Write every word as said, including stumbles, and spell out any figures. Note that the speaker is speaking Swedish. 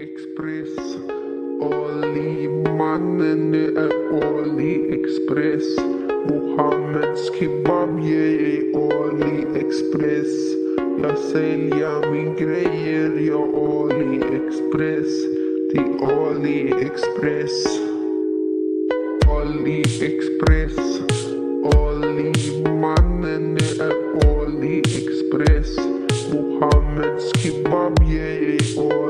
Express. Ali mannen, det är AliExpress. Mohammeds kebab, yeah, AliExpress. Jag säljer min grejer, jag AliExpress. Till AliExpress. AliExpress. Ali